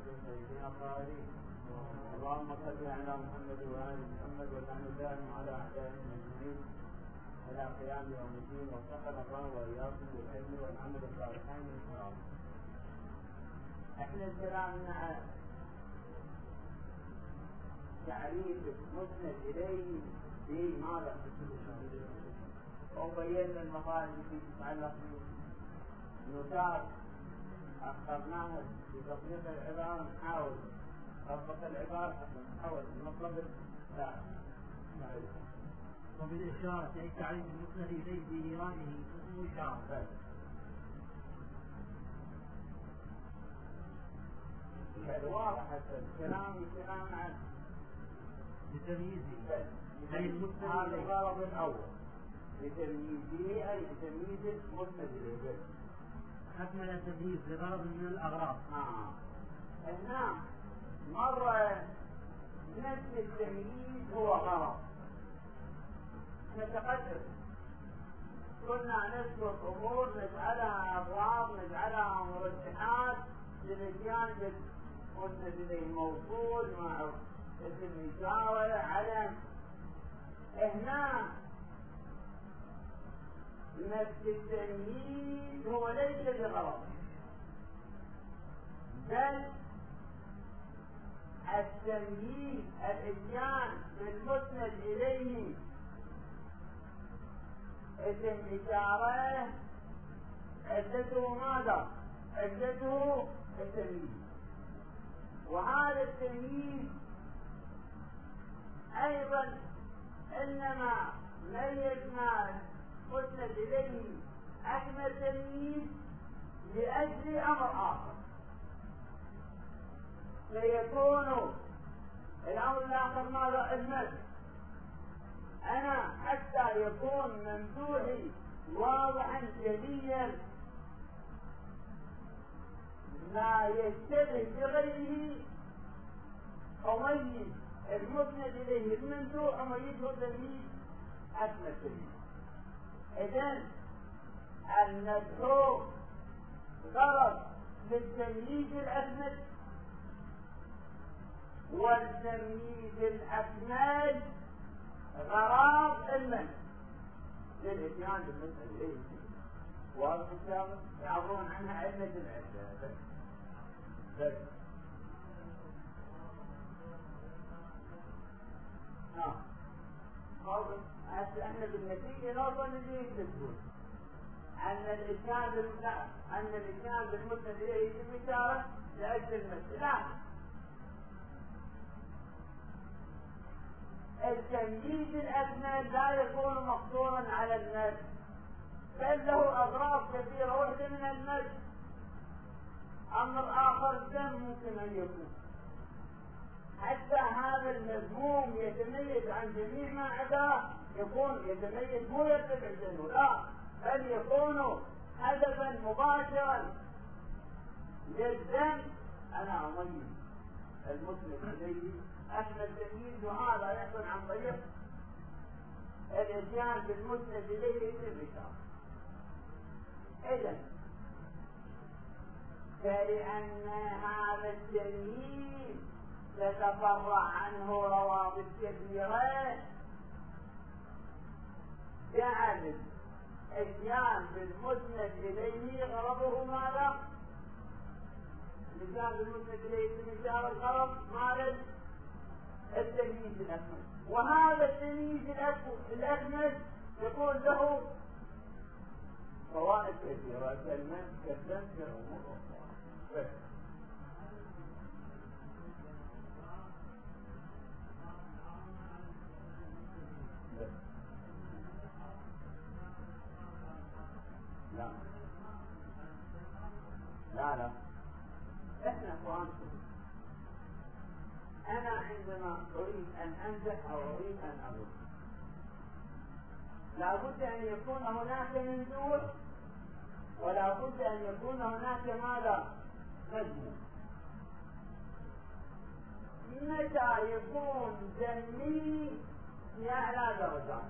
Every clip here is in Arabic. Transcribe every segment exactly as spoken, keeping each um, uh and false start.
سيدنا الطاهرين. اللهم صل على محمد وآل محمد وسلم دائما على أعدائهم أجمعين إلى قيام يوم الدين، وفقنا الله وإياكم بالعلم والعمل الصالحين إن شاء الله. احنا الكلام مع تعريف مسند إليه في ماذا؟ وبينا المطالب التي تتعلق بالنتاج، أخذناها بتطبيق العبارة، نحاول نطبق العبارة حتى نحاول نطلب الثاني. وبالإشارة أي تعريف المسند إليه بإيرانه اسمه إشارة. هذا واضح حتى الكلام الكلام عن لتمييزه أي المسند هذا إليه. الغرض الأول لتمييزه أي لتمييز المسند إليه. أكمل التمييز لغرض من الأغراض. آه. هنا مرة نفس التمييز هو غرض. نتقدم كنا نذكر أمور نجعلها أبواب، نجعلها مرشحات للإتيان بالمسند إليه موصول مع اسم إشارة علم. هنا نفس التمييز هو ليس بغرض، بل التمييز الاتيان بالمسند إليه اسم إشارة علته ماذا؟ علته التمييز. وهذا التمييز أيضا إنما ميزنا مسند إليه أكمل تمييز لأجل أمر آخر، سيكون الأمر الآخر ماذا؟ المد. أنا حتى يكون ممدوحي واضحا جليا لا يشتبه بغيره، أميز المسند إليه الممدوح أميزه تمييز أكمل تمييز. إذن المدعو غرض للتمييز الأكمل، والتمييز الأكمل غرض المنع للإتيان بالمسند إليه. والكتاب يعبرون عنها علة العدة. بس نعم احنا بالنتيجة نوصل للي يكتبون أن الإتيان بالمسند أن الإتيان بالمسند إليه يتم إشارة لأجل المسند. لا، التمييز الأكمل لا يكون مقصورا على المد، بل له أغراض كثيرة. واحدة من المد أمر آخر دم ممكن أن يكون، حتى هذا المذموم يتميز عن جميع ما عداه، يكون يتميز مو يرتفع عنه، لا، بل يكون هدفا مباشرا للذم. أنا أميز المسند إليه أكمل تمييز، وهذا يحصل عن طريق الإتيان بالمسند إليه اسم إشارة. إذن فلأن هذا التمييز تتفرع عنه روابط كثيرة، جعل الإتيان بالمسند إليه غرضه ماذا؟ الإتيان بالمسند إليه اسم إشارة الغرض ماذا؟ التمييز الأكمل. وهذا التمييز الأكمل يكون له فوائد كثيرة كالمد كالدم كالأمور أخرى. لا لا لا احنا اخوانكم، انا عندما اريد ان امزح او اريد ان اضرب لابد ان يكون هناك ممدوح ولا بد ان يكون هناك ماذا؟ مذموم. متى يكون ذمي في اعلى درجات،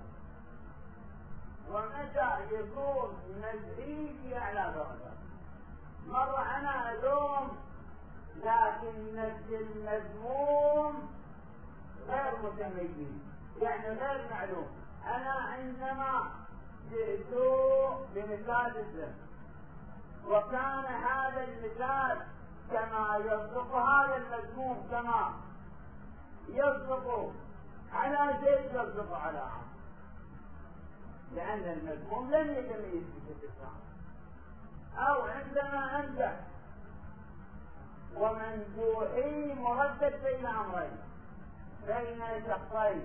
ومتى يكون مزحي في اعلى درجات. مرة انا الوم لكن نفس المذموم غير متميز، يعني غير معلوم. أنا عندما جئت بمثال الذم وكان هذا المثال كما يصدق هذا المذموم كما يصدق على زيد يصدق على عمرو، لأن المذموم لم يتميز بشكل كامل. أو عندما أمدح وممدوحي مردد بين أمرين بين شخصين،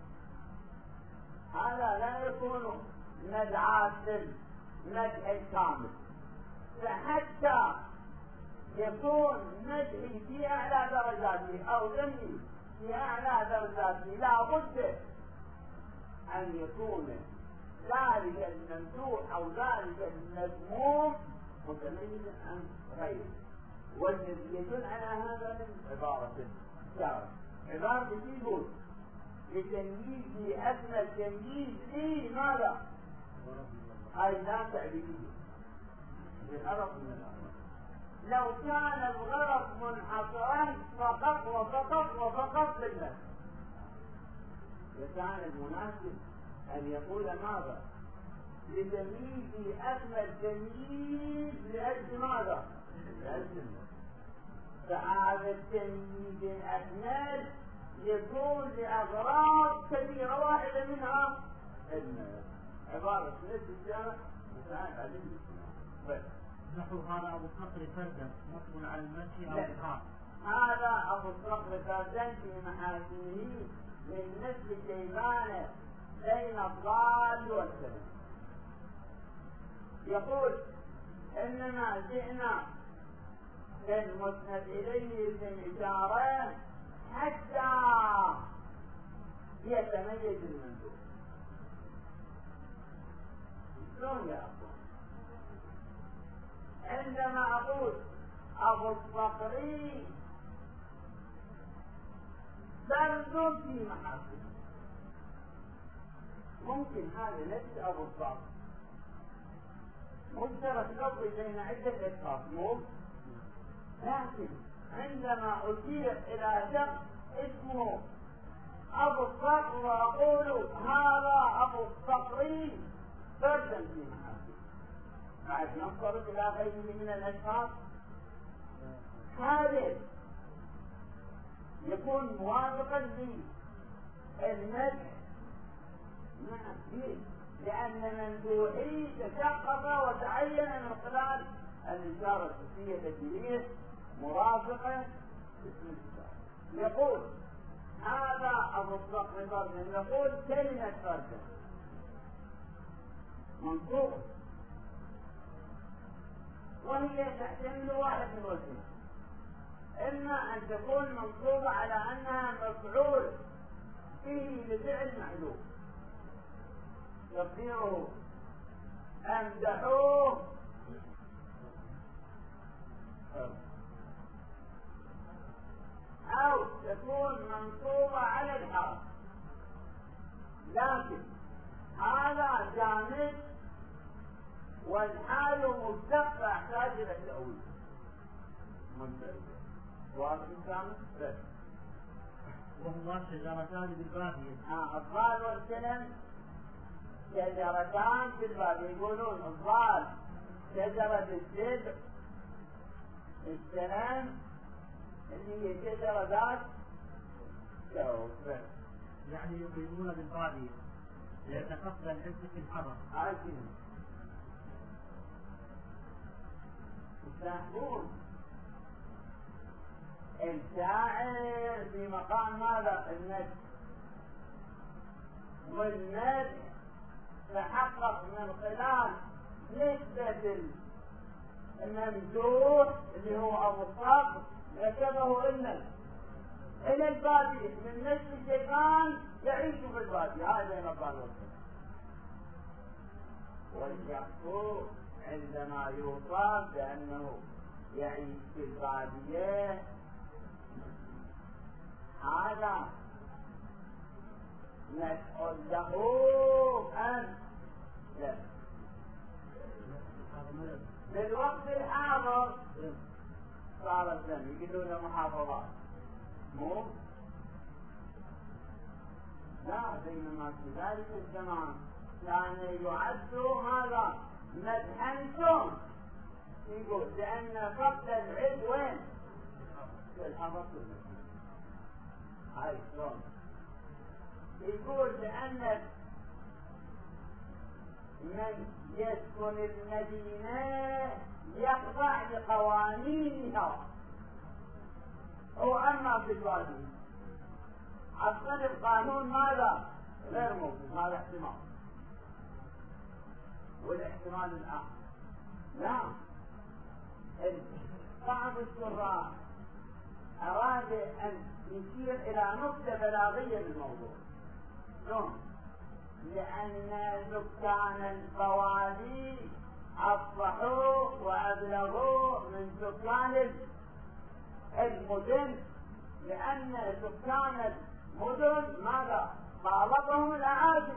هذا لا يكون مدعاة للمدح الكامل. فحتى يكون مدحي في أعلى درجاته أو ذمي في أعلى درجاته لا بد أن يكون ذلك الممدوح أو ذلك المذموم متميزا عن غيره. والذي يدل على هذا من عبارة الشارع، عبارة يقول لتمييز أدنى التمييز لي ماذا؟ هاي لا تعبيرية بالغرض من الأمر. لو كان الغرض منحصرا فقط وفقط وفقط بالله لكان المناسب أن يقول ماذا؟ لتمييز أدنى التمييز لأجل ماذا؟ لأجل فهذا التمييز الأدنى يكون لأغراض كبيرة واحدة منها المال. عبارة نفس الجامع وكان علم بس نحو هذا أبو الصقر فردا نصب على المشي أو الحاق. هذا أبو الصقر فردا في محاسنه من مثل شيبان بين الضال والسلم. يقول إنما جئنا بالمسند إليه بالإشارة حتى يتميز المندوب. شلون يا أخوان؟ عندما أقول أبو الصقري برد في محاسنه ممكن هذا نفس أبو الصقر مشترك لفظي بين عدة أشخاص مو، لكن عندما أشير إلى شخص اسمه أبو الصقر وأقول هذا أبو الصقري فردا في محاسنه، بعد ننصرف إلى غيره من الأشخاص هذا يكون موافقا للمدح مع الدين، لأن ممدوحي تشقق وتعين من خلال الإشارة الصوتية التي مرافقة اسم الإشارة. يقول هذا أبو الصقر فردا، يقول كلمة فردا منصوبة وهي تحتمل واحد من وجهين، إما أن تكون منصوبة على أنها مفعول فيه لفعل محذوف تقديره أمدحوه أو تكون منصوبة على الحال، لكن هذا جامد والحال مشتق يحتاج إلى تأويل منتهي واضح كامل. وهما شجرتان بالبادية. آه الضال والسلم شجرتان بالبادية، يقولون الضال شجرة السدر، السلام اللي هي شجرة ذات شوف يعني يقيمون بالبادية ليتقبل العز في الحضر. عاجل يستحقون الشاعر في مقام ماذا؟ المدح، والمدح تحقق من خلال نسبة الممدوح اللي هو أبو الصقر نسبه إلى إلى البادية من نسل شيطان يعيش في البادية، هذا مقام الوصف. والشخص عندما يوصف بأنه يعيش في البادية هذا مسؤول له أن في الوقت الحاضر صار الدم يقولون محافظات مو لا، بينما في ذلك الزمان كان يعد هذا مدحا شلون يقول لأن فقد العيب وين؟ في الحفظ المدينة. هاي شلون؟ يقول لأن من يسكن المدينة يخضع لقوانينها، وأما في الوادي أصلا القانون ماذا؟ غير موجود. هذا احتمال، والاحتمال الآخر لا، بعض الشراح أراد أن يشير إلى نقطة بلاغية بالموضوع. شلون؟ لأن سكان البوادي أصبحوا وأبلغوا من سكان المدن، لأن سكان المدن ماذا؟ خالطهم الأعاجم،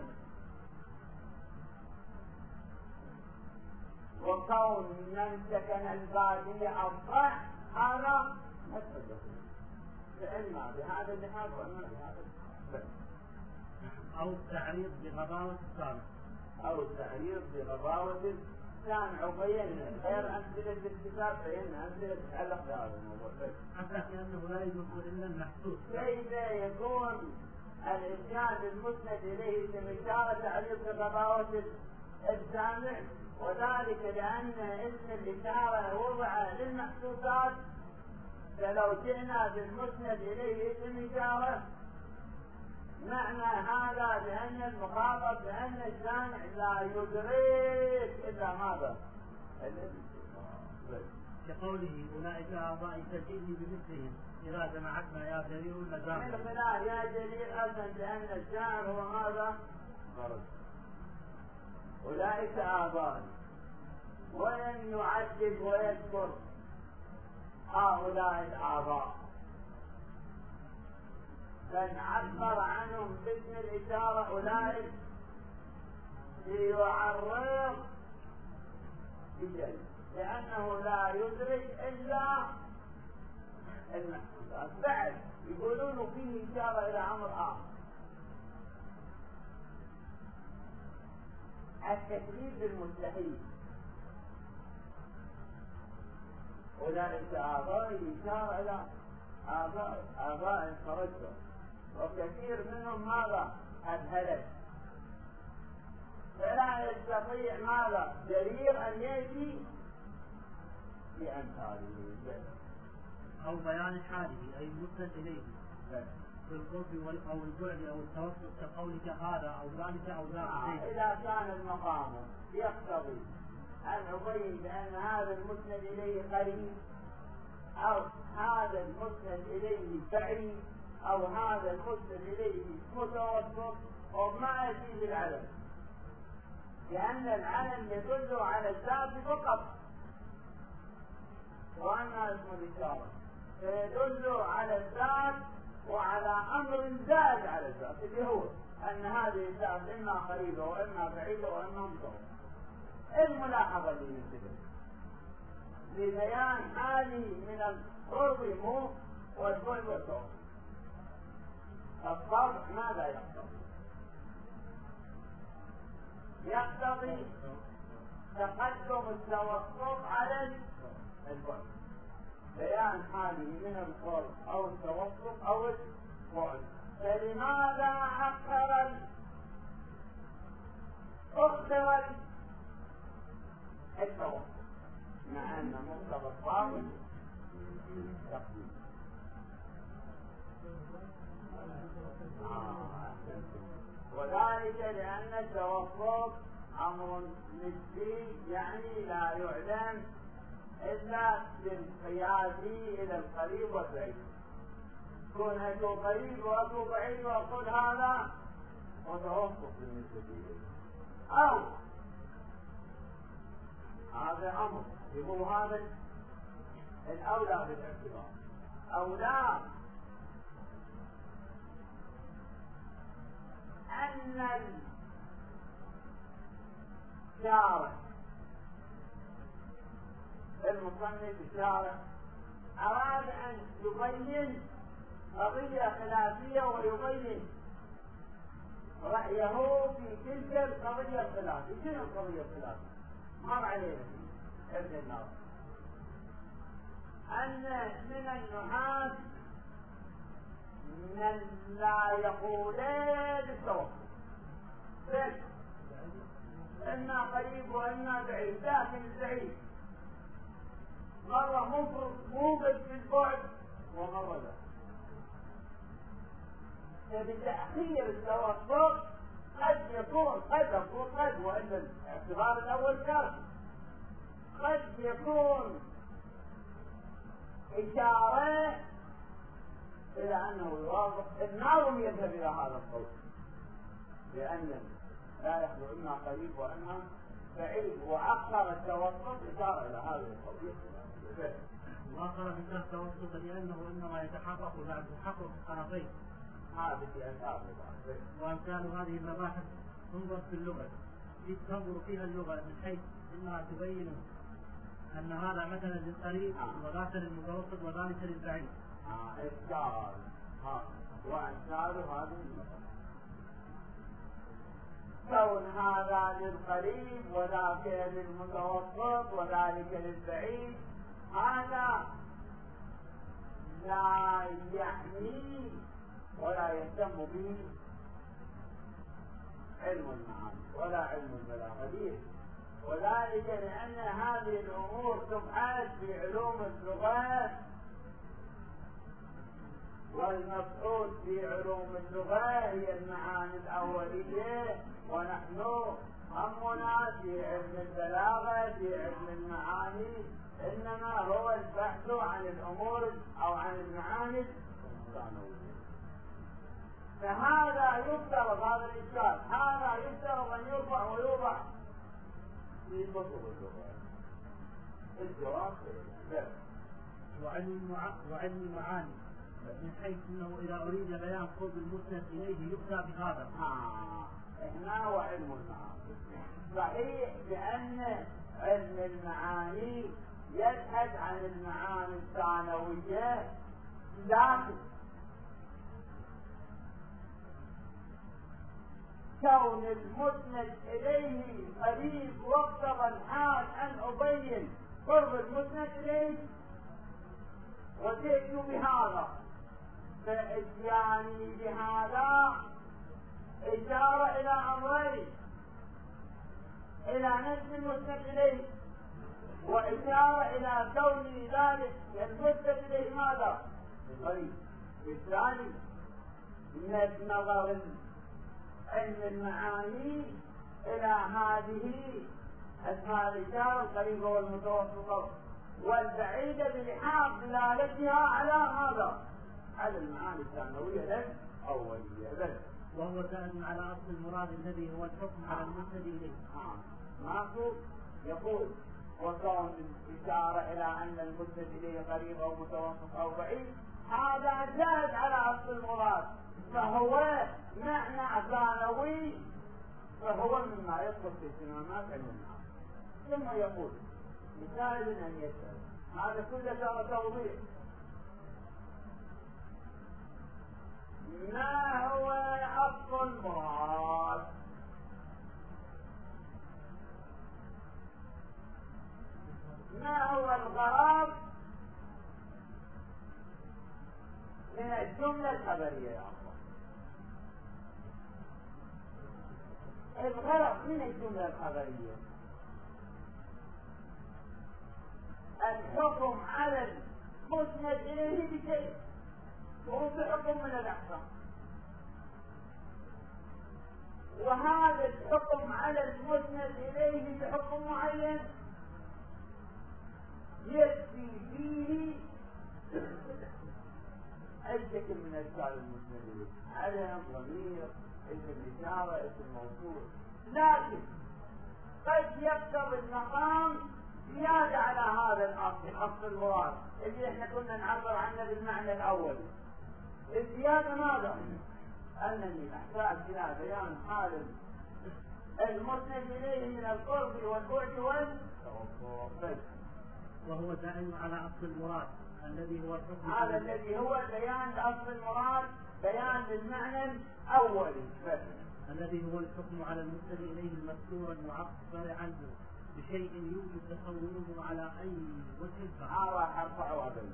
وكون من سكن البادية أصبح هذا مسألة فإما بهذا اللحاظ وإما بهذا اللحاظ، أو التعريض بغباوة السامع، أو التعريض بغباوة السامع. وبينا غير أمثلة الكتاب، بينا أمثلة تتعلق بهذا الموضوع. حتى كأنه لا يدخل إلا المحسوس. كيف يكون الإسناد المسند إليه اسم إشارة تعريض بغباوة السامع؟ وذلك لأن اسم الإشارة وضع للمحسوسات، فلو جئنا بالمسند إليه اسم إشارة معنى هذا بأن المخاطب بأن السامع لا يدرك إلا ماذا؟ كقوله أولئك آبائي فجئني بمثلهم إذا جمعتنا يا جرير النزام. من خلال يا جرير أيضا بأن الشاعر هو ماذا؟ أولئك آبائي، ولم يعدد ويذكر هؤلاء الآباء، بل عبر عنهم باسم الإشارة أولئك ليعرض بجل، لأنه لا يدرك إلا المحسوسات. بعد يقولون فيه إشارة إلى أمر آخر، التكليف بالمستحيل. أولئك آباء إشارة إلى آباء آباء خرجوا، وكثير منهم ماذا؟ أبهلت، فلا يستطيع ماذا؟ جرير أن يأتي بأمثاله أو بيان حاله أي المسند إليه في القرب أو البعد أو التوسط، كقولك هذا أو ذلك أو ذاك. آه إذا كان المقام يقتضي أن أبين بأن هذا المسند إليه قريب، أو هذا المسند إليه بعيد، أو هذا المسند إليه متوسط، وما يأتي بالعلم، لأن العلم يدل على الذات فقط، وأما اسم الإشارة فيدل على الذات وعلى أمر زاد على الذات، اللي هو أن هذه الذات إما قريبة وإما بعيدة وإما متوسطة. الملاحظة اللي ننتبه لبيان حاله من القرب مو والبعد والتوسط. الطبع ماذا يقتضي؟ يقتضي تقدم التوسط على البعد، بيان حاله من القرب أو التوسط أو البعد. فلماذا أخر أخر التوسط مع أن مقتضى الطابع تقديم؟ آه. وذلك لأن التوسط أمر نسبي، يعني لا يعلم إلا بالقياس إلى القريب والبعيد. كون أكو قريب وأكو بعيد وأقول هذا متوسط بالنسبة لي، أو هذا أمر يقول هذا الأولى بالاعتبار، أو لا أن الشارع المصنف الشارع أراد أن يبين قضية خلافية ويبين رأيه في تلك القضية الخلافية. شنو القضية الخلافية؟ مر علينا ابن الناصر أن من النحاة من لا يقولين بالتوقف، إما قريب وإما بعيد، لكن البعيد مرة موجد في البعد ومرة لا. فبتأخير التوقف قد يكون قد يكون قد وإلا الاعتبار الأول كافي، قد يكون إشارة إلى أنه يوافق. الناظم يذهب إلى هذا القول لأن لا يخلو إما قريب وإما بعيد، وأخر التوسط إشارة إلى هذا القول. وآخر في التوسط لأنه إنما يتحقق بعد تحقق الطرفين. هذه أساس. وأمثال هذه المباحث تنظر في اللغة، إذ تنظر فيها اللغة من حيث إنها تبين أن هذا مثلا للقريب وذاك للمتوسط وذلك للبعيد. آه إشكال. ها وأمثال هذه المباحث كون هذا للقريب وذاك للمتوسط وذلك للبعيد، هذا لا يعني ولا يهتم به علم المعاني ولا علم البلاغة، وذلك لأن هذه الأمور تبحث في علوم اللغة، والمبحوث في علوم اللغة هي المعاني الأولية، ونحن همنا في علم البلاغة في علم المعاني إنما هو البحث عن الأمور أو عن المعاني الثانوية. فهذا يفترض هذا الإشكال، هذا يفترض أن يرفع ويوضع في كتب اللغة. الجواب وعلم وعلم المعاني من حيث انه اذا اريد بيان قرب المسند اليه يؤتى بهذا. اه هنا وعلم المعاني صحيح، لان علم المعاني يبحث عن المعاني الثانويه، لكن كون المسند اليه قريب واقتضى الحال ان ابين قرب المسند اليه وجئت بهذا، فإتياني بهذا إشارة إلى أمرين: إلى نفس المسند إليه، وإشارة إلى كون ذلك المسند إليه ماذا؟ قريب. بالتالي من نظر علم المعاني إلى هذه أسماء الإشارة القريبة والمتوسطة والبعيدة بلحاظ دلالتها على هذا، على المعاني الثانوية الأولية بس. وهو سائل على أصل المراد الذي هو الحكم على المسند إليه. ماكو يقول وكون الإشارة إلى أن المسند إليه قريب أو متوسط أو بعيد، هذا زاد على أصل المراد، فهو معنى ثانوي، فهو مما يدخل في اهتمامات علم المعاني. ثم يقول مثال أن يسأل، هذا كله ترى توضيح. ما هو أصل المراد؟ ما هو الغرض من الجملة الخبرية يا أخوان؟ الغرض من الجملة الخبرية الحكم على المسند إليه بشيء، وهو بحكم من الأحكام، وهذا الحكم على المسند إليه بحكم معين يكفي فيه أي شكل من أشكال المسند إليه، علم، ضمير، اسم الإشارة، اسم الموصول، لكن قد يقتضي المقام زيادة على هذا الأصل، أصل المراد اللي احنا كنا نعبر عنه بالمعنى الأول. الزيادة ماذا؟ أنني أحتاج إلى بيان حال المسند إليه من القرب والبعد والتوسط. وهو دائم على أصل المراد الذي هو الحكم. هذا الذي هو بيان أصل المراد، بيان للمعنى الأولي بس. الذي هو الحكم على المسند إليه المذكور المعبر عنه بشيء يمكن تصوره على أي وجه كان. هذا حرف عوض.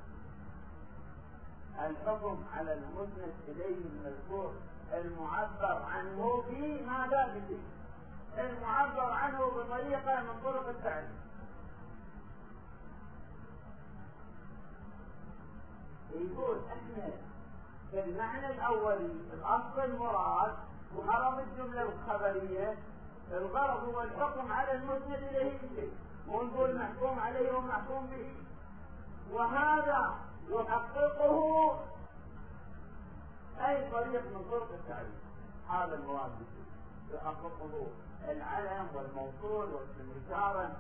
الحكم على المسند إليه المذكور المعبر عنه في ماذا به؟ المعبر عنه بطريقة من طرق التعريف. يقول احنا في المعنى الأولي الأصل المراد وغرض الجملة الخبرية، الغرض هو الحكم على المسند إليه بشيء، ونقول محكوم عليه ومحكوم به، وهذا يحققه أي طريق من طرق التعريف. هذا المراد به يحققه العلم والموصول والاسم الإشارة.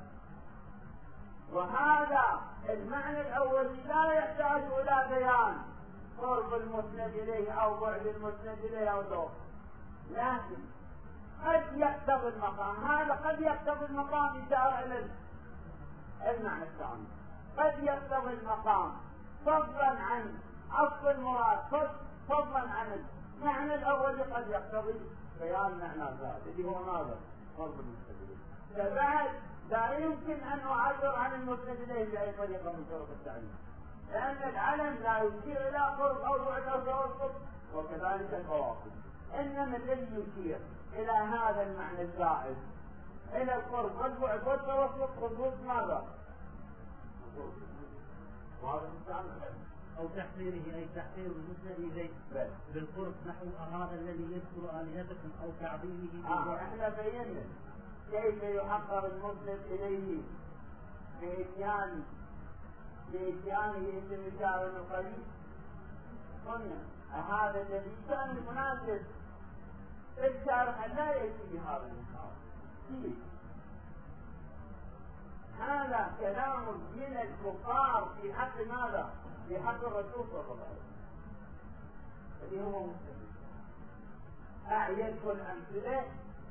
وهذا المعنى الأولي لا يحتاج إلى بيان قرب المسند إليه أو بعد المسند إليه أو دور، لكن قد يقتضي المقام، هذا قد يقتضي المقام إشارة إلى المعنى الثاني، قد يقتضي المقام فضلا عن أصل المراد، فضلا عن المعنى الأولي قد يقتضي بيان معنى ذلك اللي هو ماذا؟ قرب المسند إليه. فبعد لا يمكن أن أعبر عن المسند إليه بأي طريقة من طرق التعريف، لأن العلم لا يشير إلى قرب أو بعد أو توسط، وكذلك الفواصل، إنما الذي يشير إلى هذا المعنى الزائد، إلى القرب والبعد والتوسط، خصوص ماذا؟ أو تحقيره أي تحقير المسند إليه بالقرب، نحو هذا الذي يذكر آلهتكم أو تعظيمه. آه احنا بينا كيف يحقر المسند إليه بإتيان بإتيانه اسم إشارة القريب. قلنا هذا الذي كان المناسب الشارح لا يأتي بهذا الإشارة. هذا كلام من الكفار في حق ماذا؟ في حق الرسول صلى الله عليه وسلم اللي هو مسلم. أعيدكم الأمثلة.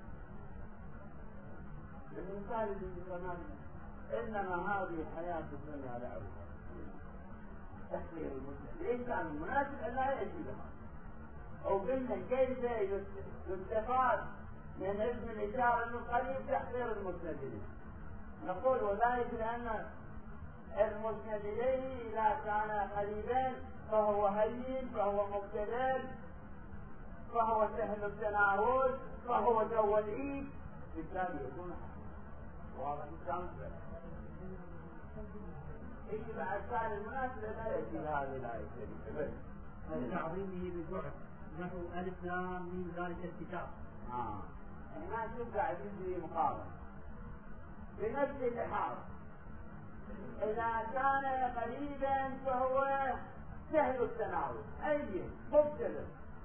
الإنسان الذي كمان إنما هذه الحياة الدنيا لعب تحقير المسلم. ليس كان المناسب أن لا يأتي بها. أو قلنا كيف يستفاد من اسم الإشارة القريب تحقير المسلم. نقول وذلك لأن المسند إليه إذا كان قريبا فهو هين، فهو مبتذل، فهو سهل التناول، فهو جو العيد، بالتالي يكون واضح الشمس. إيش بعد كان المناسب لا يأتي هذه الآية الكريمة. تعظيمه بالبعد نحو ألف لام من ذلك الكتاب. آه. هنا شوف قاعد يجري مقابل. بنفس الحال إذا كان قريبا فهو سهل التناول، أي مبتدأ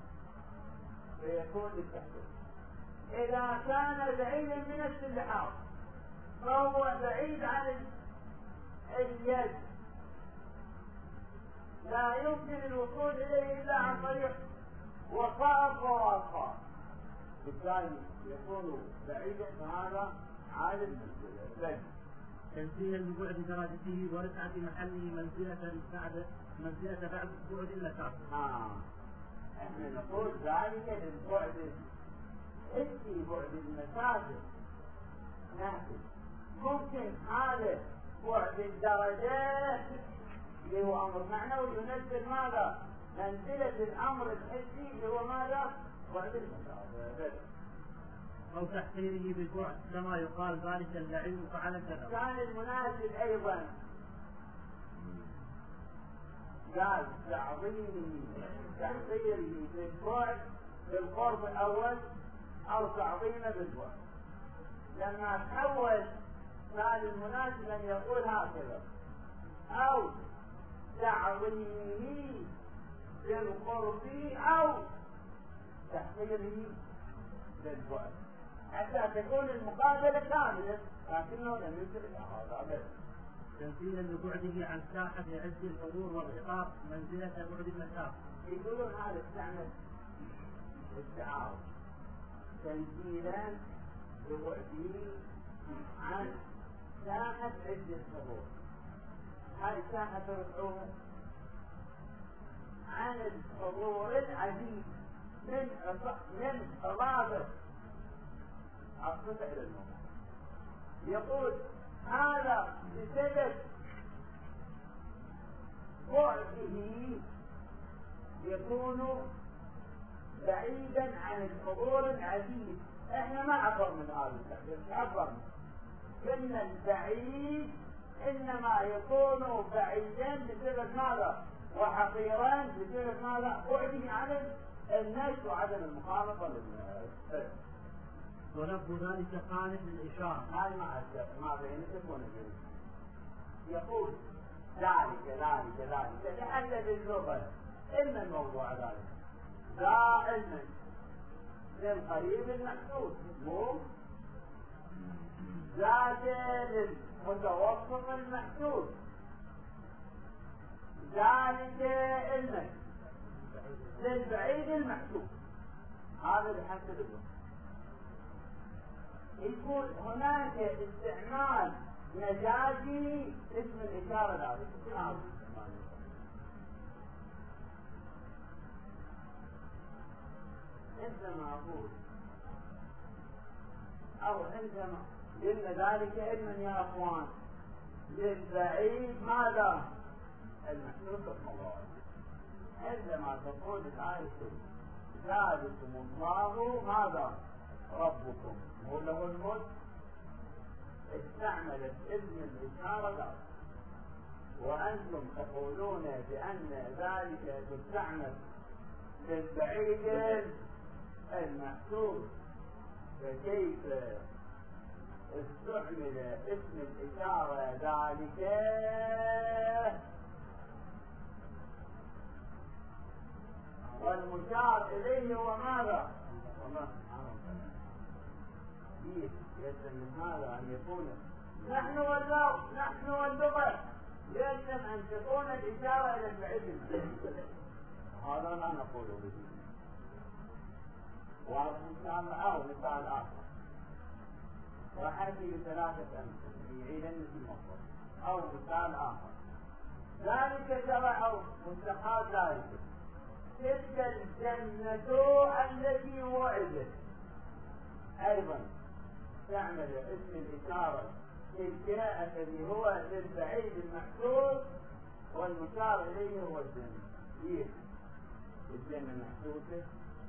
فيكون للتحقيق. إذا كان بعيدا من اللحاظ فهو بعيد عن اليد، لا يمكن الوصول إليه إلا عن طريق وقاف ووقاف، بالتالي يكون بعيدا فهذا عالم بالبلد. تنزيلا ببعد درجته ورفعة محله منزلة بعد منزلة بعد بعد المسافة. آه. احنا نقول ذلك للبعد الحسي، بعد المسافة لكن ممكن هذا بعد الدرجات اللي هو أمر معنوي ينزل ماذا؟ منزلة الأمر الحسي اللي هو ماذا؟ بعد المسافة. أو تحقيره بالبعد كما يقال ذلك اللعين فعل كذا. كان المناسب أيضا قال تعظيمه تحقيره بالبعد بالقرب الأول أو تعظيمه بالبعد. لما تحول كان المناسب أن يقول هكذا أو تعظيمه بالقرب أو تحقيره بالبعد حتى تكون المقابلة كاملة، لكنه لم يصل إلى هذا أبدا. تنزيلا لبعده عن ساحة عز الحضور والعقاب منزلة بعد المسافة. يقولون هذا استعمل التعارض تنزيلا لبعده عن ساحة عز الحضور. هاي ساحة رفعوها عن الحضور العديد من من إضافة الصفة إلى الموضوع. يقول هذا بسبب بعده يكون بعيدا عن الحضور العديد. احنا ما عبر من هذا التعبير، عبر ان البعيد انما يكون بعيدا بسبب ماذا؟ وحقيرا بسبب ماذا؟ بعده عن الناس وعدم المخالطه للناس. ولفظ ذلك خالف للإشارة. هاي ما ما بين تكون الجميع. يقول ذلك ذلك ذلك لحد باللغة إن الموضوع ذلك دائما للقريب المحسوس مو ذات للمتوسط المحسوس ذلك علما للبعيد المحسوس. هذا بحسب اللغة. يقول هناك استعمال مجازي اسم الإشارة ذلك. عندما أقول أو عندما قلنا ذلك علما يا أخوان للبعيد ماذا؟ المحسوس الطوال. عندما تقول الآية ذلكم الله ماذا؟ ربكم هو له الملك. استعملت اسم الإشارة ذلك وأنتم تقولون بأن ذلك تستعمل للبعيد المحسوس. فكيف استعمل اسم الإشارة ذلك والمشار إليه هو ماذا؟ الله سبحانه وتعالى. يلزم هذا أن يكون نحن واللغة نحن واللغة يلزم أن تكون الإشارة إلى البعيد المحسوس. هذا لا نقول به. ومثال أو مثال آخر وحكي ثلاثة أمثلة يعيدن في المصدر أو مثال آخر ذلك شرع مستحاض ذلك تلك الجنة التي وعدت. أيضا تعمل اسم الإشارة تلك الذي هو للبعيد المحسوس والمشار إليه هو الجنة. كيف الجنة محسوسة؟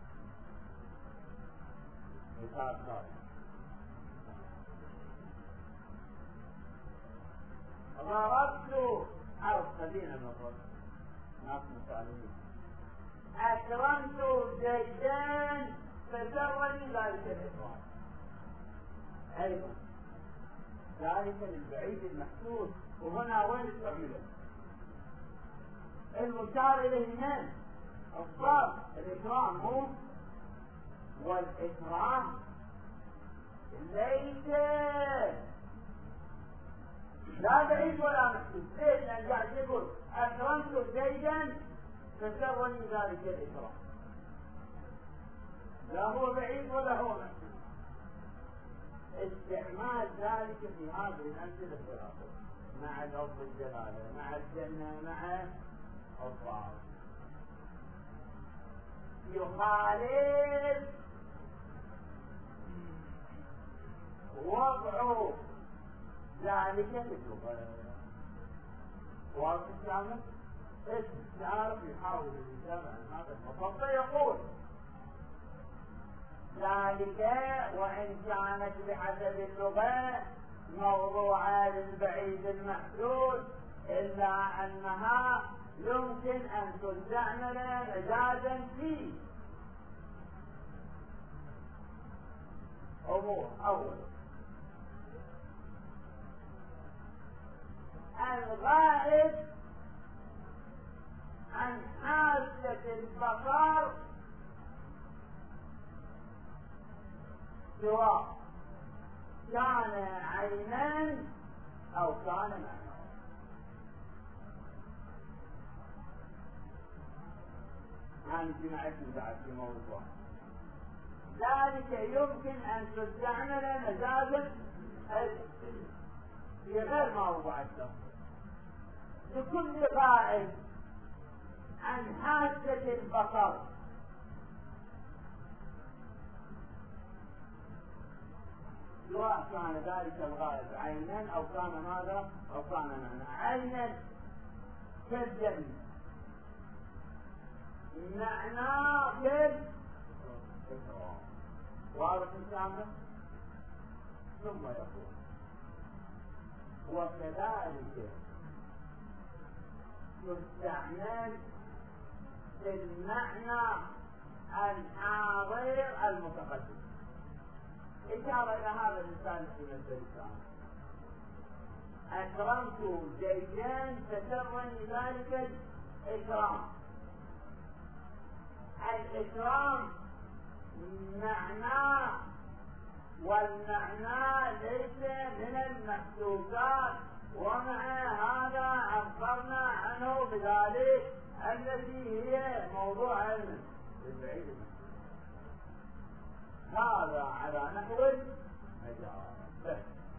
مثال ثالث ضربت حرف خلينا نضرب ناس مثالين. أكرمت زيدان فسرني ذلك الإكرام. أيضا ذلك للبعيد المحسوس. وهنا وين استعمله؟ المشار إليه من؟ الصرف الإكرام هو والإكرام ليس لا بعيد ولا محسوس. ليش؟ لأن قاعد يقول أكرمت زيدا فسرني ذلك الإكرام. لا هو بعيد ولا هو محسوس. استعمال ذلك في هذه الأمثلة الثلاثة مع لفظ الجلالة مع الجنة مع الطاعة يخالف وضع ذلك في اللغة. واضح الكلام؟ الشارع يحاول الإجابة عن هذا المفصل يقول ذلك وإن كانت بحسب اللغة موضوعة للبعيد المحدود إلا أنها يمكن أن تستعمل مجازا في أمور. أول الغائب عن حاسة البصر سواء كان عينا أو كان معنى. يعني جماعتنا بعد في موضوع ذلك يمكن أن تستعمل مجازا في غير موضوع التفسير. بكل غائب عن حاسة البصر، سواء كان ذلك الغائب عينا أو كان ماذا أو كان معنى. عينا كالجن، معنى كالإكرام، واضح الكلام. ثم يقول وكذلك يستعمل في المعنى الحاضر المتقدم. إشارة إلى هذا الإنسان في الإنسان: أكرمت زيدان فسرني ذلك الإكرام. الإكرام معناه، والمعنى ليس من المحسوسات، ومع هذا عبرنا عنه بذلك التي هي موضوع علم البعيد. هذا على نحو المجاز.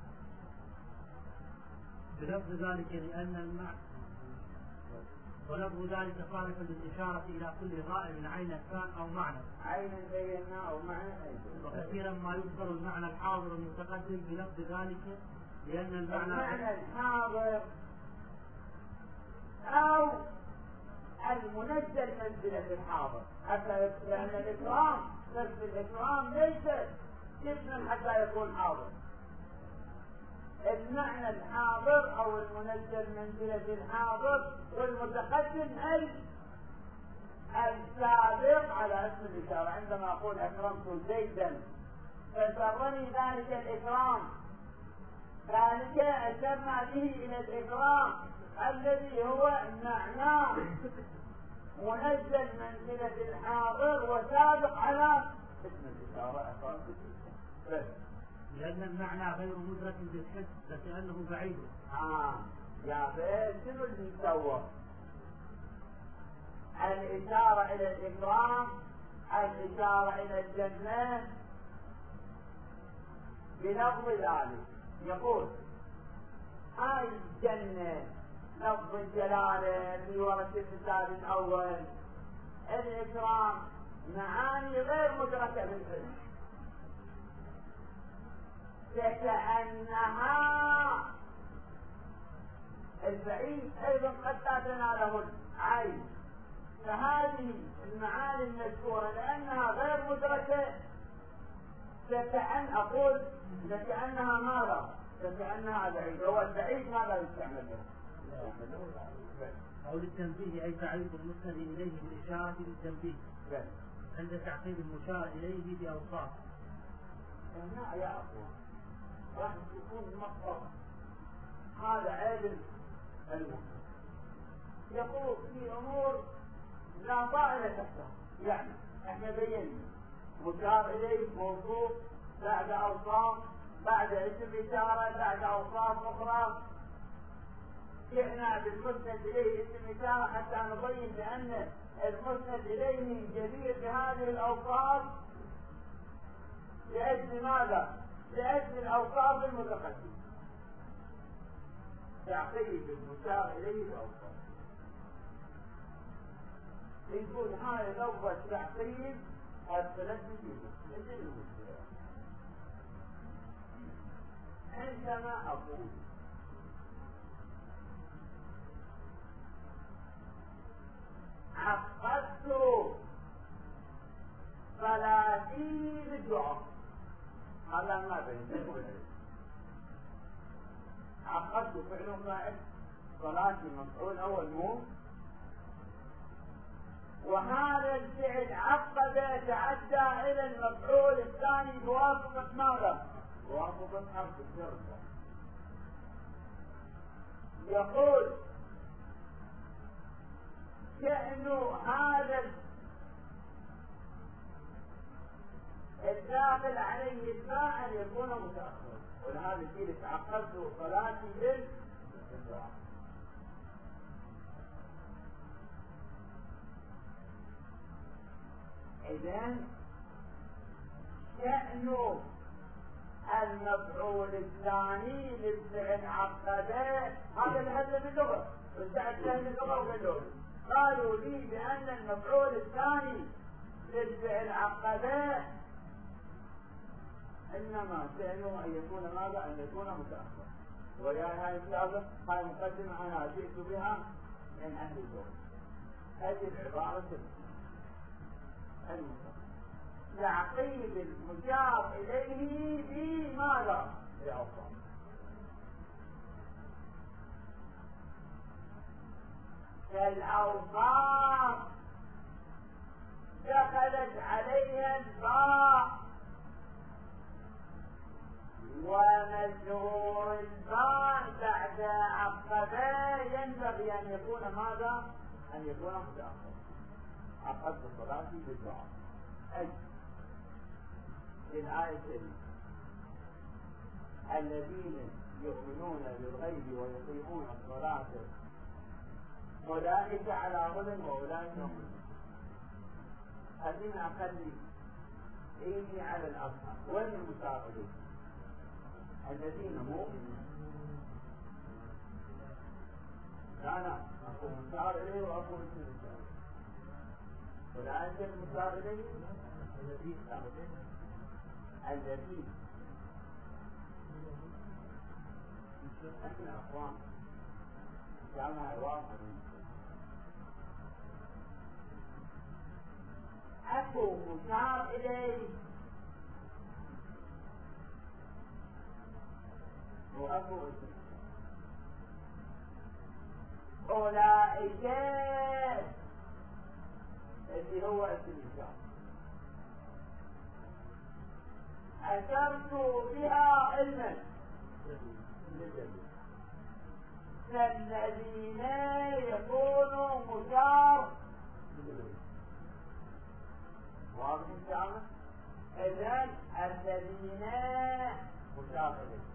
بلفظ ذلك لأن المعنى ولفظ ذلك صالح للإشارة إلى كل غائب عين كان أو معنى. عين بينا أو معنى. وكثيرا ما يذكر المعنى الحاضر المتقدم بلفظ ذلك لأن المعنى المعنى الحاضر أو المنزل منزلة الحاضر، حتى لأن الإكرام نفس الإكرام ليس اسما حتى يكون حاضر. المعنى الحاضر أو المنزل منزلة الحاضر والمتقدم أي السابق على اسم الإشارة. عندما أقول أكرمت زيدا فسرني ذلك الإكرام، ذلك أشرنا به إلى الإكرام الذي هو معناه منزل منزلة الحاضر وسابق على اسم الإشارة. لأن المعنى غير مدرك بالحس فكأنه بعيد. آه يا بيت شنو اللي سوى؟ الإشارة إلى الإكرام، الإشارة إلى الجنة بلفظ ذلك. يقول هاي الجنة لفظ الجلالة في ورث الكتاب الأول، الإكرام معاني غير مدركة بالحس، كأنها البعيد أيضا قد لا تناله العين. فهذه المعاني المذكورة لأنها غير مدركة كأن أقول كأنها ماذا؟ كأنها بعيد. هو البعيد ماذا يستعمل له؟ أو للتنبيه أي تعريف المسند إليه بالإشارة للتنبيه عند تعقيد المشار إليه بأوصاف. لا يا أخوان، راح يكون مقصد هذا عيب المسند. يقول في أمور لا طائل تحتها، يعني احنا بينا مشار إليه موصوف بعد أوصاف بعد اسم إشارة بعد أوصاف أخرى. جئنا بالمسند إليه اسم إشارة حتى نبين بأن المسند إليه جدير بهذه الأوصاف لأجل ماذا؟ لأجل الأوصاف المتقدمة، تعقيد المشار إليه الأوصاف. يقول هاي لفظة تعقيد أرسلت فيه. عندما أقول عقدت صلاتي بالدعاء، هذا ما بين عقدت فعل فاعل، صلاتي مفعول أول مو، وهذا الفعل عقد تعدى إلى المفعول الثاني بواسطة ماذا؟ بواسطة حرف الجر. يقول شأن هذا الداخل عليه الفاعل يكون متأخر، ولهذا الشيء تعقدت صلاتي بالدعاء. إذن شأن المفعول الثاني للفعل عقده هذا الهدف باللغة، من بعد فهم اللغة وقالوا لي قالوا لي بأن المفعول الثاني للفعل عقبه إنما شأنه أن يكون ماذا؟ أن يكون متأخر. ويا هاي السابق هاي مقدمة أنا جئت بها من أهل اللغة. هذه العبارة المتأخر تعقيب المشار إليه في ماذا؟ بأوصاف. كالأوصاف دخلت عليها الباء ومجرور الباء بعد عقبه ينبغي أن يكون ماذا؟ أن يكون متأخر. عقبت الصلاة بالدعاء. أي في الآية الكريمة الذين يؤمنون بالغيب ويقيمون الصلاة أولئك على هدى وأولئك هم خلينا أخلي إيدي على الأصحاب. وين المساعدين؟ الذين مؤمنون. لا لا أقول مساعد إليه وأقول اسم المساعد. أولئك المساعدين الذين الذين احنا اخوان جامعة الواقع اكو مشار اليه واكو اسم اولئك اللي هو اسم المشار أشرت بها علما كالذين يكونوا مشار واضح الكلام؟ إذن الذين مشار إليه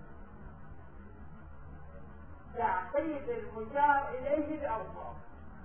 تعقيد المشار إليه بأوصاف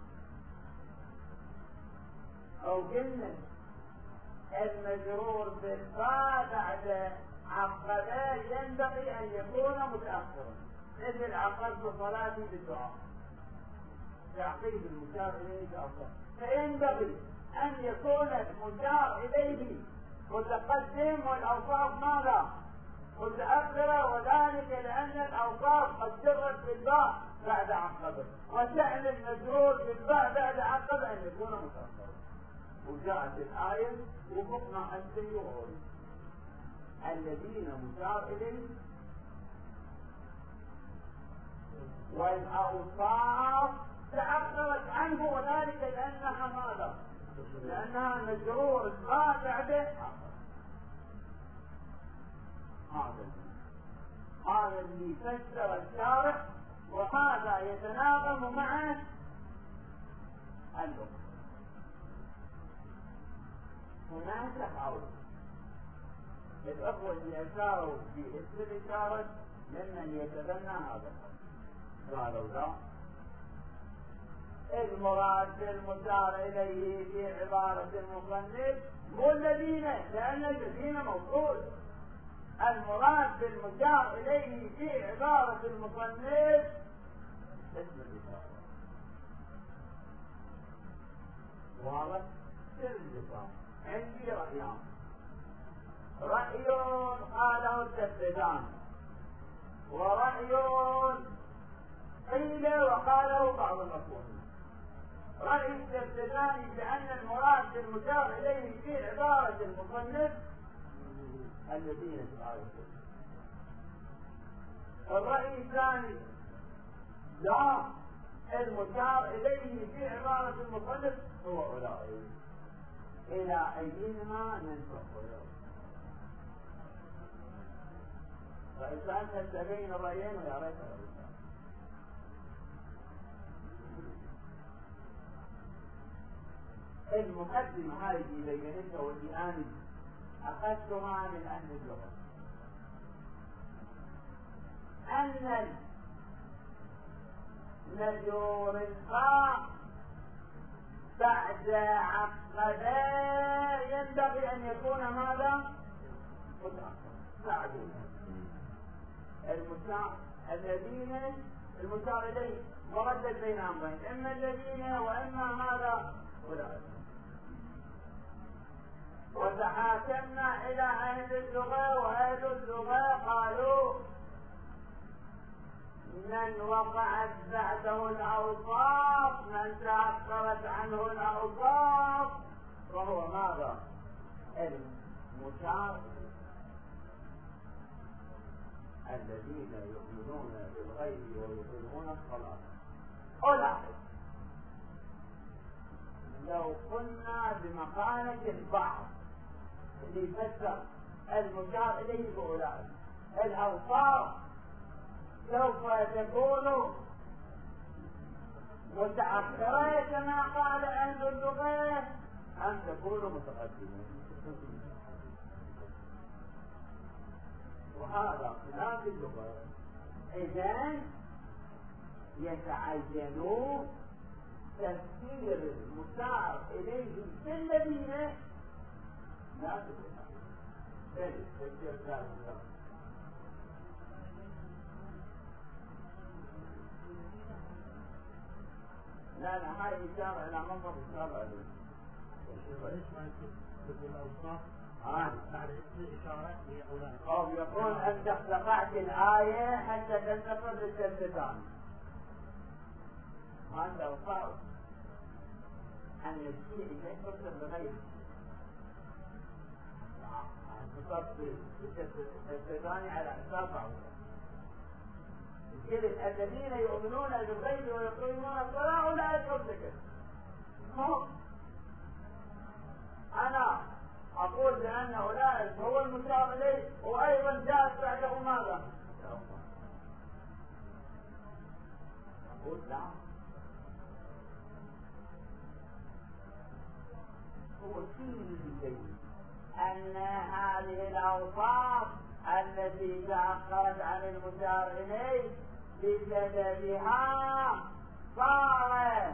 أو قلنا المجرور بالفاء بعد عقبه ينبغي ان يكون متاخرا مثل عقبت صلاتي بالدعاء تعقيد المشار اليه بأوصاف فينبغي ان يكون المشار اليه متقدم والاوصاف ماذا؟ متاخره وذلك لان الاوصاف قد جرت بالباء بعد عقبه وشأن المجرور بالفاء بعد عقبه ان يكون متاخرا. وجاءت الآية وفقنا السيئون الذين مشار إليه والأوصاف تأخرت عنه وذلك لأنها ماذا؟ لأنها مجرور الباء بعده. هذا هذا اللي فسر الشارع وهذا يتناغم مع اللغة. هناك قول الأخوة اللي أشاروا في اسم الإشارة ممن يتبنى هذا قالوا لا المراد بالمشار إليه في عبارة المصنف هو الذين لأن الذين موصول. المراد بالمشار إليه في عبارة المصنف اسم الإشارة. واضح؟ سر الإشارة. عندي رأيان. رأي قاله التفسيران ورأي قيل وقاله بعض المفهومين. رأي التفسيران بأن المراد بالمشار إليه في عبارة المصنف الذين تعرفون. الرأي الثاني لا المشار إليه في عبارة المصنف هو أولئك. إلى أيهما ننسخ فإذا أنت تبين الرأيين ويا ريت المقدمة هذه بينتها واللي أنا أخذتها من أهل اللغة أن مجرور الفاء بعد عقبه ينبغي أن يكون ماذا؟ متأخر. ساعدونا المشار الذين المشار إليه مردد بين أمرين، إما الذين وإما هذا أولئك. وتحاكمنا إلى أهل اللغة، وأهل اللغة قالوا من وقعت بعده الأوصاف، من تأخرت عنه الأوصاف، وهو ماذا؟ المشار الذين يؤمنون بالغيب ويقيمون الصلاة. أولئك لو قلنا بمقالة البعض اللي يفسر المشار إليه بأولئك الأوصاف سوف تكون متأخرة كما قال أهل اللغة أن تكون متقدمة، وهذا خلاف اللغة. إذن يتعين تفسير المشار إليه في الذين لا تفسير لا لا هاي إشارة إلى منطق إشارة عليه. وليش ما يكون الأوصاف بعد إشارة لأولئك؟ أو يقول أنت اخترعت الآية حتى تنتصر للتلتزام. هذا أوصاف أن الشيء ينتصر بغيره. تصدق بالتلتزام على أساس عظيم. الذين يؤمنون بالغيب ويقيمون الصلاة أولئك هم. أنا أقول بأن أولئك هو المشار إليه، وأيضا جاءت بعده ماذا؟ أقول لا، هو شيء أن هذه الأوصاف التي تأخرت عن المشار إليه بسببها صارت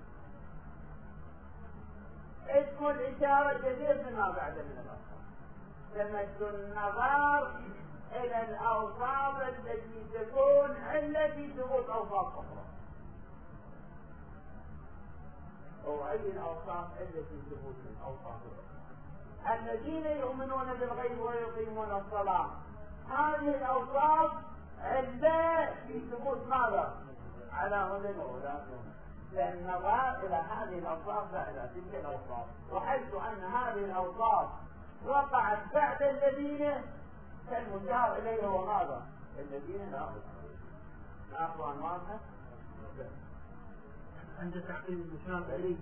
اسم الإشارة جديد مما بعد من الأوصاف. تمد النظر إلى الأوصاف التي تكون علة في ثبوت أوصاف أخرى. وأي الأوصاف التي ثبوت الأوصاف الأخرى؟ الذين يؤمنون بالغيب ويقيمون الصلاة، هذه الأوصاف علة في ثبوت ماذا؟ على هدى أولادهم. لأن النظر إلى هذه الأوصاف لا إلى تلك الأوصاف، وحيث أن هذه الأوصاف وقعت بعد الذين فالمشار إليه هو ماذا؟ الذين لا أخذوا عن واضحة عند تعقيد المشار إليه.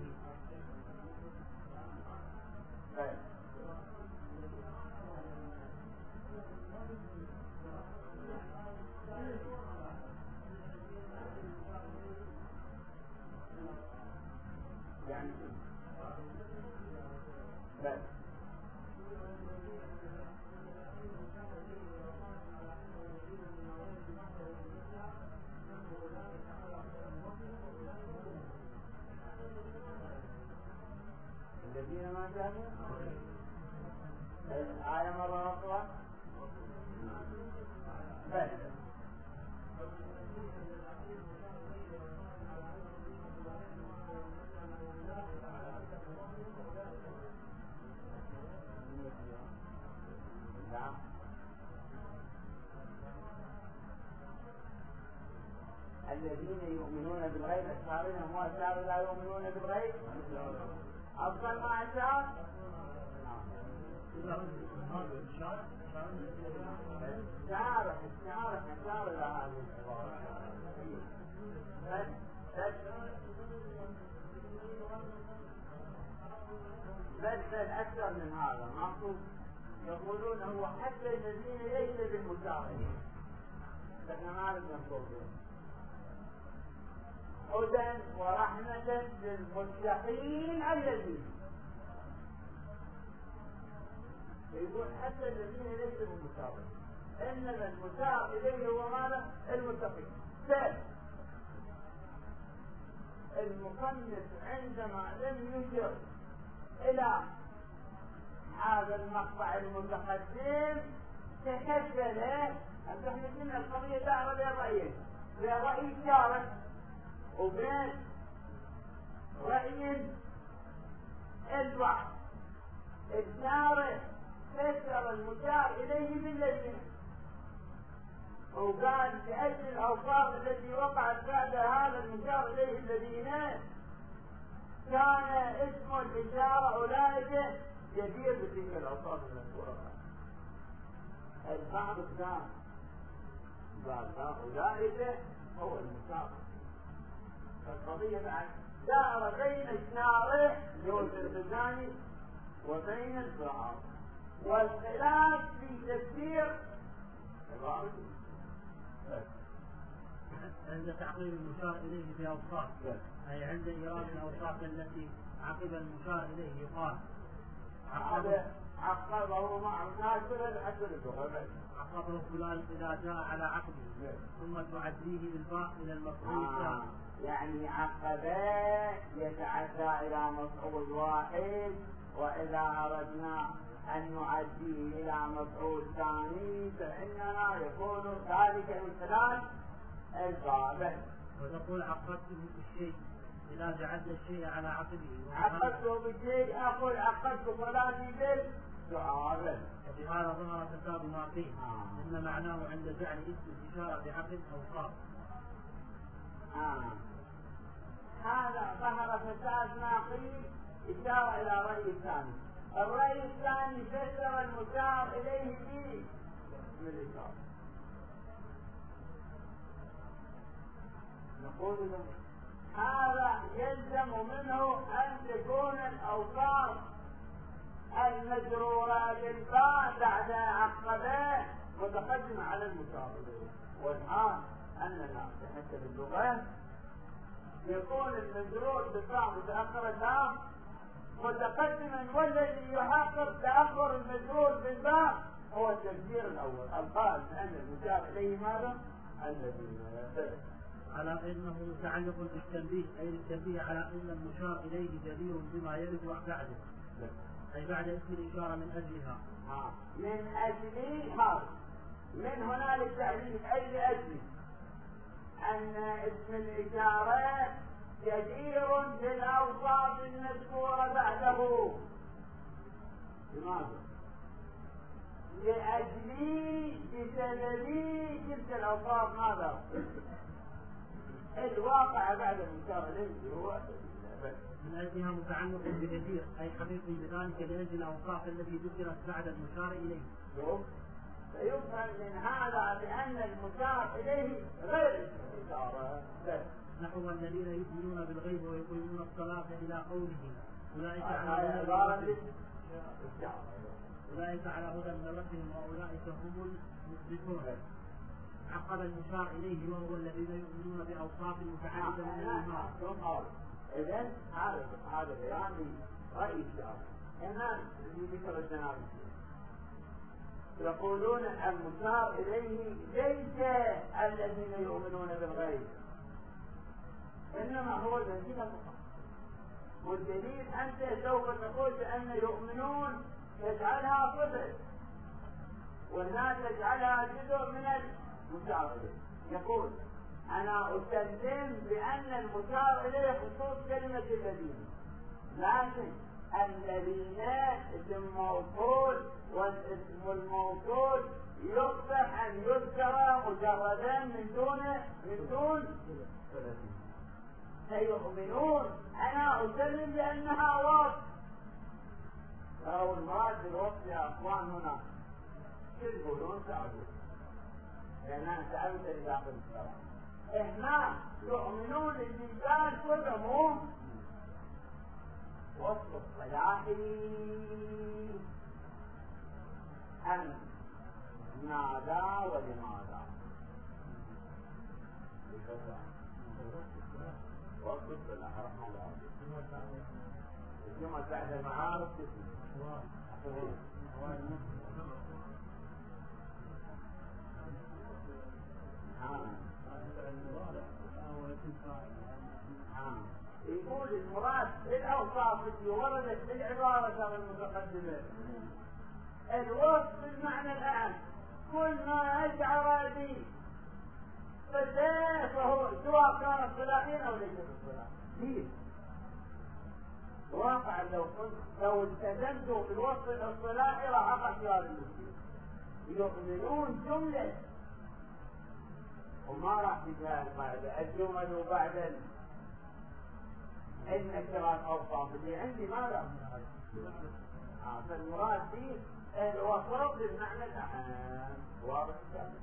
يعني بس الذين ما كانوا الآية مرة أخرى بس الذين يؤمنون بالغيب أشعارنا هم أشعار لا يؤمنون بالغيب أفضل ما أشعار الشعار الشعار الشعار لا هذه بل بل أكثر من هذا معقول. يقولون هو حتى الذين ليس بالمشاهدين فإحنا ما نعرف نقول هدى ورحمة للمتقين الذين يقول حتى الذين ليسوا بالمشاهدين، إنما المشار إليه هو ماذا؟ المتقين. ثالث المصنف عندما لم يشر إلى هذا المقطع المتقدم تكتل أن تحدث من القضية دعوة للرأيين، للرأي شارك وبين رأي البعض. الشارع فسر المشار إليه بالذين، وقال لأجل الأوصاف التي وقعت بعد هذا المشار إليه الذين كان اسم الإشارة أولئك جدير بتلك الأوصاف المذكورة. البعض الثاني قال أولئك هو المشار. فالقضية بعد دار بين الشارع اللي هو الزرقزاني وبين البعض، والخلاف في تفسير البعض عند تعقيب المشار إليه بأوصاف، أي عند إيراد الأوصاف التي عقب المشار إليه يقال عقبه مع ناصر حسب اللغة. عقبه فلان إذا جاء على عقبه ثم تعديه بالباء إلى المفعول الثاني. يعني عقبه يتعدى إلى مفعول واحد، وإذا أردنا أن نعديه إلى مفعول ثاني فإننا يكون ذلك من خلال الباب. وتقول عقدته بالشيء إذا جعلت الشيء على عقبه. عقدته بالشيء أقول عقدت صلاتي بالسؤال. وبهذا ظهر فساد ما فيه، إن معناه عند جعل اسم الإشارة بعقد أوصاف. آه. هذا ظهر فساد ما فيه إشارة إلى رأي الثاني. الرأي الثاني فسر المشار إليه به من الإشارة. نقول له هذا يلزم منه أن تكون الأوصاف المجرورة بالباء بعد عقبه متقدمة على المشار إليه. والآن أننا بحسب اللغة يكون المجرور بالباء متأخر اللام متقدما، والذي يحقق تأخر المجرور بالباء هو التفسير الأول القائل بأن المشار إليه ماذا؟ الذي على انه متعلق بالتنبيه، اي التنبيه على ان المشار اليه جدير بما يرد بعده، اي بعد اسم الاشاره من اجلها. آه. من اجل هذا من هنا للتعريف، اي لاجل ان اسم الاشاره جدير بالاوصاف المذكوره بعده. لماذا؟ لاجل بسبب تلك الاوصاف ماذا؟ الواقع بعد المشار اليه هو من اجلها متعلق بجدير، اي حقيقي بذلك لاجل الاوصاف التي ذكرت بعد المشار اليه. فيفهم من هذا بان المشار اليه غير الاشاره. نحو الذين يؤمنون بالغيب ويقيمون الصلاه الى قوله اولئك على هدى اولئك على هدى من ربهم واولئك هم المفلحون. عقب المشار إليه وهو الذين يؤمنون بأوصاف متعددة من الإيمان. إذن هذا هذا بيان رأي الشرع. الآن ذكر الجناب يقولون المشار إليه ليس الذين يؤمنون بالغيب، إنما هو الذين فقط. والدليل أنت سوف تقول بأن يؤمنون تجعلها صفة والناس تجعلها جزء من المشار إليه. يقول أنا أسلم بأن المشار إليه خصوص كلمة الذين، لكن الذين اسم موصول والاسم الموصول يصبح أن يذكر مجردا من دون من دون سيؤمنون. أنا أسلم بأنها وصف، لو المراد بالوصف يا أخوان هنا شو يقولون؟ تعالوا لأننا سألت لداخل الصلاة. إحنا يؤمنون بالإنسان كله وصف الصلاح أن ماذا ولماذا وصف الصلاح رحمه الله. الجمعة بعد المعارف يقول المراد بالأوصاف التي وردت في العبارة المتقدمة الوصف بالمعنى الأعم، كل ما أشعر به فليه فهو سواء كانت صلاحيا أو ليست صلاحيا. واقع لو كنت لو التزمتوا بالوصف الصلاحي راح أقع في هذا المسجد يؤمنون جملة وما راح تجاهل بعد الجمل وبعد النكرات أوصاف اللي عندي ما راح آه فالمراد فيه الوصف بالمعنى الأعام واضح كامل.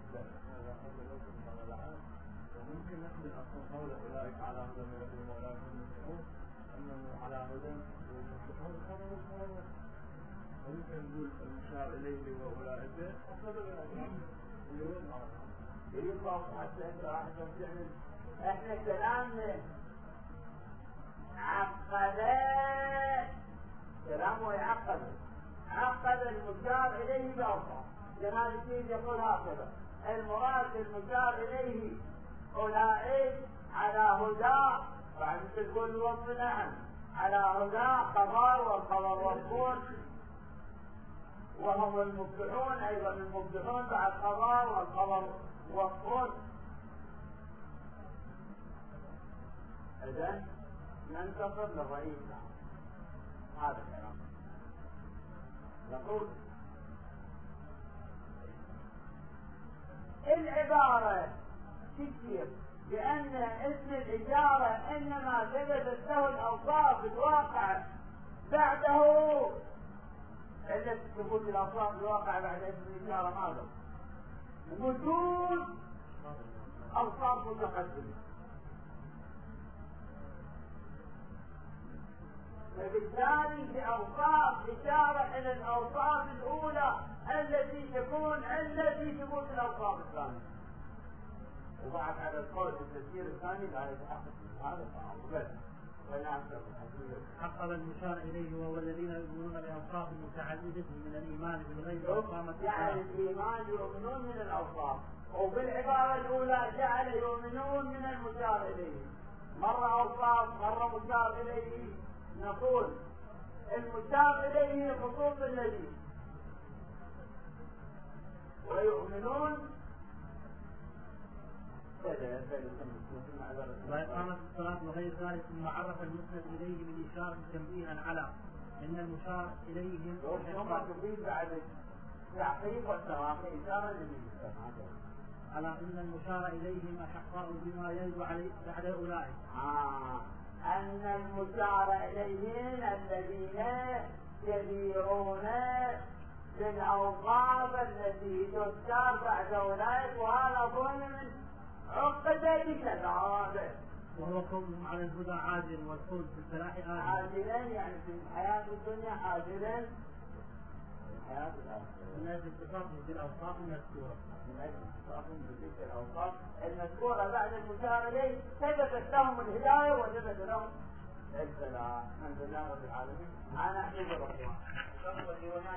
وممكن نحمل أصلا قول أولئك على هدى من ربهم وأولئك هم المفلحون أنه على هدى والمفلحون كانوا مفلحون. وممكن نقول المشار إليه وأولئك يبقى حتى أنت راح تعمل إحنا كلامنا عقد كلامه يعقد عقد المشار إليه بأوصاف. جمال الدين يقول هكذا المراد المشار إليه أولئك على هدى بعد تقول الوصف نعم على هدى خبر والخبر والقول وهم المفلحون أيضا المفلحون بعد خبر والخبر والقول. إذن ننتصر للرئيس هذا الكلام. نقول العبارة تشير بأن اسم الإشارة إنما ثبتت له الأوصاف الواقع بعده. إلا ثبوت الأوصاف الواقع بعد اسم الإشارة ماذا؟ وجود أوصاف متقدمة. فبالتالي في أوصاف إشارة إلى الأوصاف الأولى التي تكون التي ثبوت الأوصاف الثانية. وبعد هذا القول التفسير الثاني لا يتحقق هذا فعلا ولا أكثر. حقق المشار إليه وهو الذين يؤمنون بأوصاف متعددة من الإيمان بالغيب وإقامة يعني الإيمان يؤمنون من الأوصاف. وبالعبارة الأولى جعل يؤمنون من المشار إليه مرة أوصاف مرة مشار إليه. نقول المشار إليه خصوص الذي ويؤمنون وإقامة الصلاة وغير ذلك. ثم عرف المسند إليه بالإشارة تنبيها على أن المشار إليهم ثم تفيد بعد تعقيب والتراقي إشارة على أن المشار إليهم أحقاء بما يجب عليه بعد أولئك. آه. أن المشار إليهم الذين يديرون بالأوصاف التي تذكر بعد أولئك وهذا ظلم عقد بكذا. وهو قولهم على الهدى عاجل والخلد في الفلاح آجل. عاجلا يعني في الحياة الدنيا عاجلا في الحياة الآخرة. من أجل اتصافهم بالأوصاف المذكورة. من أجل اتصافهم بتلك الأوصاف المذكورة بعد المشار إليه ثبتت لهم الهداية وثبت لهم الفلاح. الحمد لله رب العالمين. أنا أحمد الله.